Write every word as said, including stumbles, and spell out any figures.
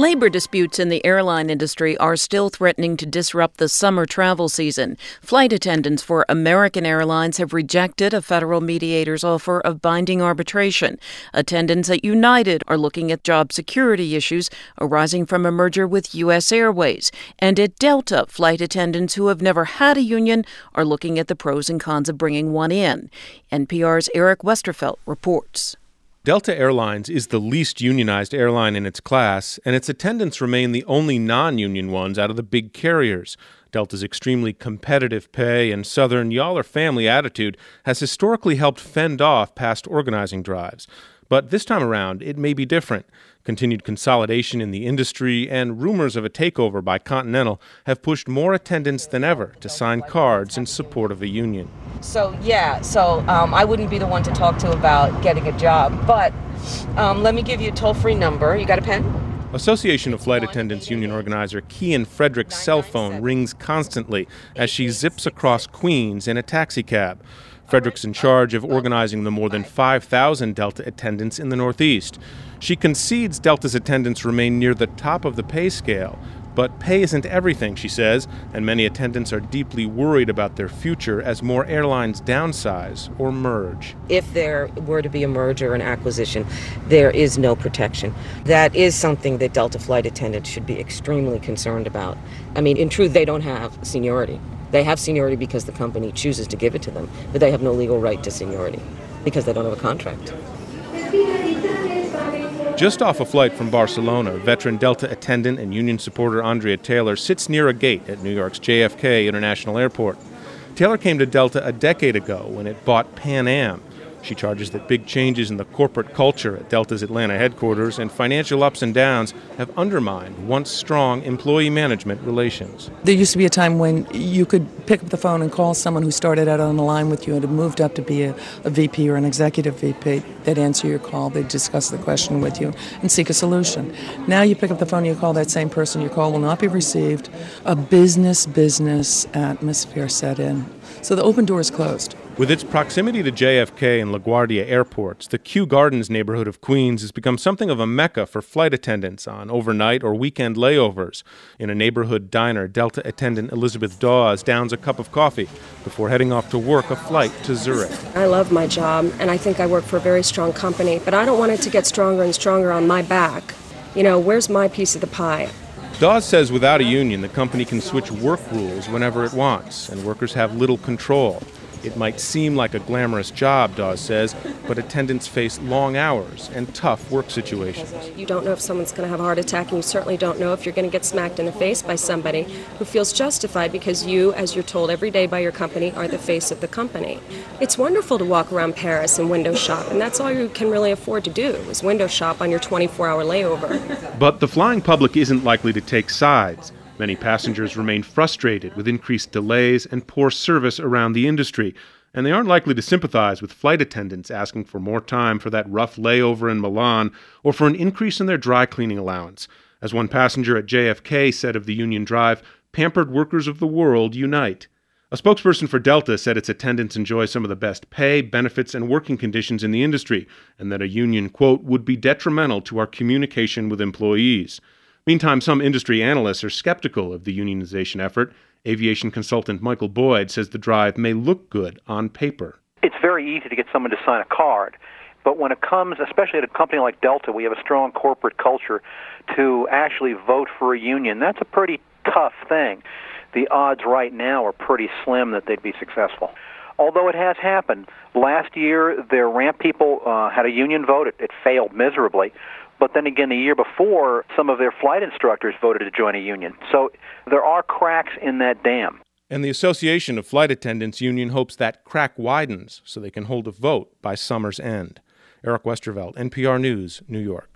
Labor disputes in the airline industry are still threatening to disrupt the summer travel season. Flight attendants for American Airlines have rejected a federal mediator's offer of binding arbitration. Attendants at United are looking at job security issues arising from a merger with U S Airways. And at Delta, flight attendants who have never had a union are looking at the pros and cons of bringing one in. N P R's Eric Westerfelt reports. Delta Airlines is the least unionized airline in its class, and its attendants remain the only non-union ones out of the big carriers. Delta's extremely competitive pay and Southern y'all-are-family attitude has historically helped fend off past organizing drives. But this time around, it may be different. Continued consolidation in the industry and rumors of a takeover by Continental have pushed more attendants than ever to sign cards in support of a union. So, yeah, so um, I wouldn't be the one to talk to about getting a job, but um, let me give you a toll-free number. You got a pen? Association of Flight Attendants union organizer Kian Frederick's cell phone rings constantly as she zips across Queens in a taxi cab. Frederick's in charge of organizing the more than five thousand Delta attendants in the Northeast. She concedes Delta's attendants remain near the top of the pay scale. But pay isn't everything, she says, and many attendants are deeply worried about their future as more airlines downsize or merge. If there were to be a merger or an acquisition, there is no protection. That is something that Delta flight attendants should be extremely concerned about. I mean, in truth, they don't have seniority. They have seniority because the company chooses to give it to them, but they have no legal right to seniority because they don't have a contract. Just off a flight from Barcelona, veteran Delta attendant and union supporter Andrea Taylor sits near a gate at New York's J F K International Airport. Taylor came to Delta a decade ago when it bought Pan Am. She charges that big changes in the corporate culture at Delta's Atlanta headquarters and financial ups and downs have undermined once strong employee management relations. There used to be a time when you could pick up the phone and call someone who started out on the line with you and had moved up to be a, a V P or an executive V P. They'd answer your call, they'd discuss the question with you and seek a solution. Now you pick up the phone and you call that same person, your call will not be received. A business, business atmosphere set in. So the open door is closed. With its proximity to J F K and LaGuardia airports, the Kew Gardens neighborhood of Queens has become something of a mecca for flight attendants on overnight or weekend layovers. In a neighborhood diner, Delta attendant Elizabeth Dawes downs a cup of coffee before heading off to work a flight to Zurich. I love my job, and I think I work for a very strong company, but I don't want it to get stronger and stronger on my back. You know, where's my piece of the pie? Dawes says without a union, the company can switch work rules whenever it wants, and workers have little control. It might seem like a glamorous job, Dawes says, but attendants face long hours and tough work situations. You don't know if someone's going to have a heart attack, and you certainly don't know if you're going to get smacked in the face by somebody who feels justified because you, as you're told every day by your company, are the face of the company. It's wonderful to walk around Paris and window shop, and that's all you can really afford to do, is window shop on your twenty-four hour layover. But the flying public isn't likely to take sides. Many passengers remain frustrated with increased delays and poor service around the industry, and they aren't likely to sympathize with flight attendants asking for more time for that rough layover in Milan or for an increase in their dry cleaning allowance. As one passenger at J F K said of the union drive, "Pampered workers of the world unite." A spokesperson for Delta said its attendants enjoy some of the best pay, benefits, and working conditions in the industry, and that a union, quote, would be detrimental to our communication with employees. Meantime, some industry analysts are skeptical of the unionization effort. Aviation consultant Michael Boyd says the drive may look good on paper. It's very easy to get someone to sign a card, but when it comes, especially at a company like Delta, we have a strong corporate culture, to actually vote for a union, that's a pretty tough thing. The odds right now are pretty slim that they'd be successful. Although it has happened. Last year, their ramp people uh, had a union vote. It, it failed miserably. But then again, the year before, some of their flight instructors voted to join a union. So there are cracks in that dam. And the Association of Flight Attendants Union hopes that crack widens so they can hold a vote by summer's end. Eric Westervelt, N P R News, New York.